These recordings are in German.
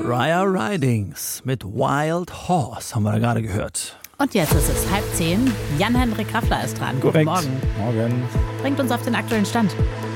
Raya Ridings mit Wild Horse haben wir da gerade gehört. Und jetzt ist es 9:30. Jan-Henrik Raffler ist dran. Korrekt. Guten Morgen. Morgen. Bringt uns auf den aktuellen Stand.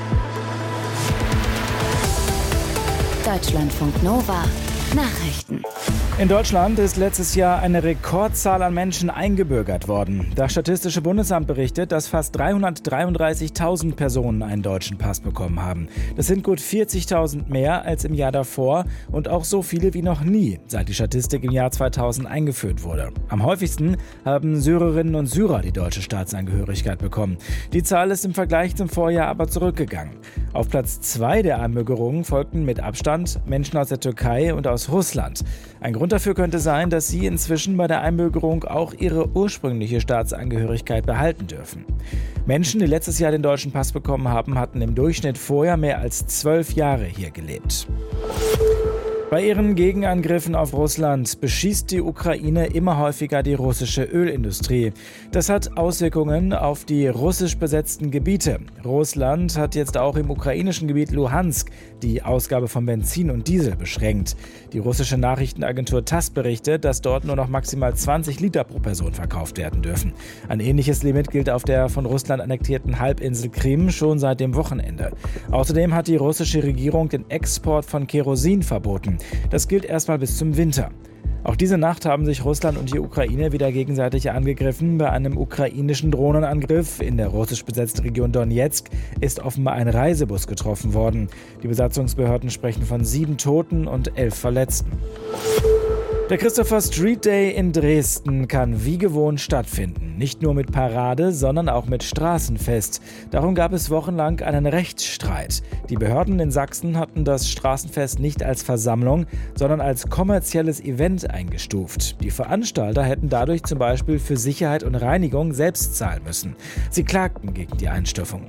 Deutschlandfunk Nova. Nachrichten. In Deutschland ist letztes Jahr eine Rekordzahl an Menschen eingebürgert worden. Das Statistische Bundesamt berichtet, dass fast 333.000 Personen einen deutschen Pass bekommen haben. Das sind gut 40.000 mehr als im Jahr davor und auch so viele wie noch nie, seit die Statistik im Jahr 2000 eingeführt wurde. Am häufigsten haben Syrerinnen und Syrer die deutsche Staatsangehörigkeit bekommen. Die Zahl ist im Vergleich zum Vorjahr aber zurückgegangen. Auf Platz 2 der Einbürgerungen folgten mit Abstand Menschen aus der Türkei und aus Russland. Ein Grund dafür könnte sein, dass sie inzwischen bei der Einbürgerung auch ihre ursprüngliche Staatsangehörigkeit behalten dürfen. Menschen, die letztes Jahr den deutschen Pass bekommen haben, hatten im Durchschnitt vorher mehr als 12 Jahre hier gelebt. Bei ihren Gegenangriffen auf Russland beschießt die Ukraine immer häufiger die russische Ölindustrie. Das hat Auswirkungen auf die russisch besetzten Gebiete. Russland hat jetzt auch im ukrainischen Gebiet Luhansk die Ausgabe von Benzin und Diesel beschränkt. Die russische Nachrichtenagentur TASS berichtet, dass dort nur noch maximal 20 Liter pro Person verkauft werden dürfen. Ein ähnliches Limit gilt auf der von Russland annektierten Halbinsel Krim schon seit dem Wochenende. Außerdem hat die russische Regierung den Export von Kerosin verboten. Das gilt erstmal bis zum Winter. Auch diese Nacht haben sich Russland und die Ukraine wieder gegenseitig angegriffen. Bei einem ukrainischen Drohnenangriff in der russisch besetzten Region Donetsk ist offenbar ein Reisebus getroffen worden. Die Besatzungsbehörden sprechen von 7 Toten und 11 Verletzten. Der Christopher Street Day in Dresden kann wie gewohnt stattfinden. Nicht nur mit Parade, sondern auch mit Straßenfest. Darum gab es wochenlang einen Rechtsstreit. Die Behörden in Sachsen hatten das Straßenfest nicht als Versammlung, sondern als kommerzielles Event eingestuft. Die Veranstalter hätten dadurch zum Beispiel für Sicherheit und Reinigung selbst zahlen müssen. Sie klagten gegen die Einstufung.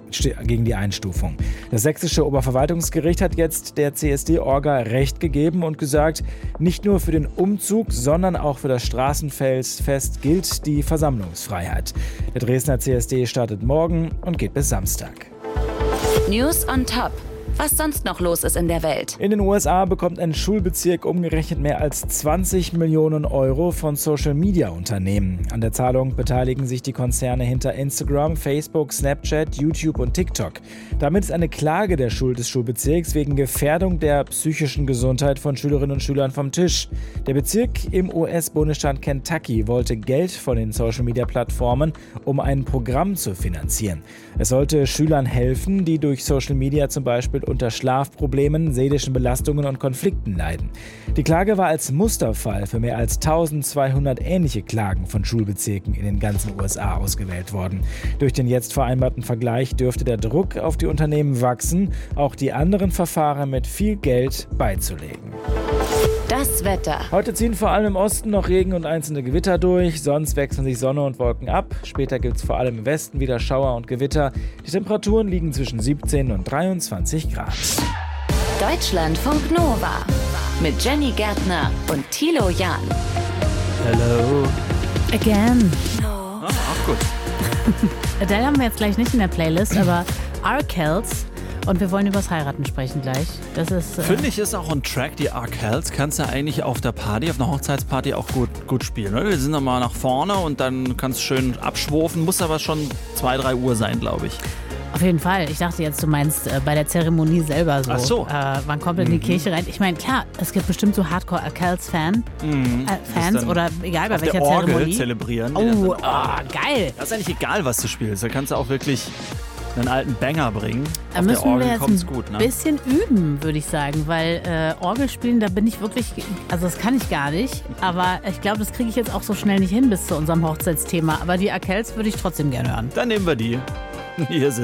Das sächsische Oberverwaltungsgericht hat jetzt der CSD-Orga Recht gegeben und gesagt, nicht nur für den Umzug, sondern auch für das Straßenfest gilt die Versammlungsfreiheit. Der Dresdner CSD startet morgen und geht bis Samstag. News on Top. Was sonst noch los ist in der Welt. In den USA bekommt ein Schulbezirk umgerechnet mehr als 20 Millionen Euro von Social-Media-Unternehmen. An der Zahlung beteiligen sich die Konzerne hinter Instagram, Facebook, Snapchat, YouTube und TikTok. Damit ist eine Klage des Schulbezirks wegen Gefährdung der psychischen Gesundheit von Schülerinnen und Schülern vom Tisch. Der Bezirk im US-Bundesstaat Kentucky wollte Geld von den Social-Media-Plattformen, um ein Programm zu finanzieren. Es sollte Schülern helfen, die durch Social Media zum Beispiel unter Schlafproblemen, seelischen Belastungen und Konflikten leiden. Die Klage war als Musterfall für mehr als 1200 ähnliche Klagen von Schulbezirken in den ganzen USA ausgewählt worden. Durch den jetzt vereinbarten Vergleich dürfte der Druck auf die Unternehmen wachsen, auch die anderen Verfahren mit viel Geld beizulegen. Das Wetter. Heute ziehen vor allem im Osten noch Regen und einzelne Gewitter durch, sonst wechseln sich Sonne und Wolken ab. Später gibt es vor allem im Westen wieder Schauer und Gewitter. Die Temperaturen liegen zwischen 17 und 23 Grad. Deutschlandfunk Nova. Mit Jenny Gärtner und Thilo Jahn. Hello. Again. Auch gut. Den haben wir jetzt gleich nicht in der Playlist, aber Arkells. Und wir wollen übers Heiraten sprechen gleich. Das ist Finde ich, ist auch ein Track, die Arkells, kannst du eigentlich auf der Party, auf einer Hochzeitsparty auch gut spielen. Oder? Wir sind dann mal nach vorne und dann kannst du schön abschwurfen, muss aber schon 2-3 Uhr sein, glaube ich. Auf jeden Fall. Ich dachte jetzt, du meinst bei der Zeremonie selber so. Ach so. Man kommt in die Kirche rein. Ich meine, klar, es gibt bestimmt so Hardcore-Arkells-Fans oder egal bei welcher der Orgel Zeremonie. Zelebrieren. Geil. Das ist eigentlich egal, was du spielst. Da kannst du auch wirklich einen alten Banger bringen. Da auf müssen der Orgel wir jetzt kommt's ein gut, ne? bisschen üben, würde ich sagen, weil Orgelspielen, da bin ich wirklich, also das kann ich gar nicht, aber ich glaube, das kriege ich jetzt auch so schnell nicht hin bis zu unserem Hochzeitsthema, aber die Arkells würde ich trotzdem gerne hören. Dann nehmen wir die. Hier sind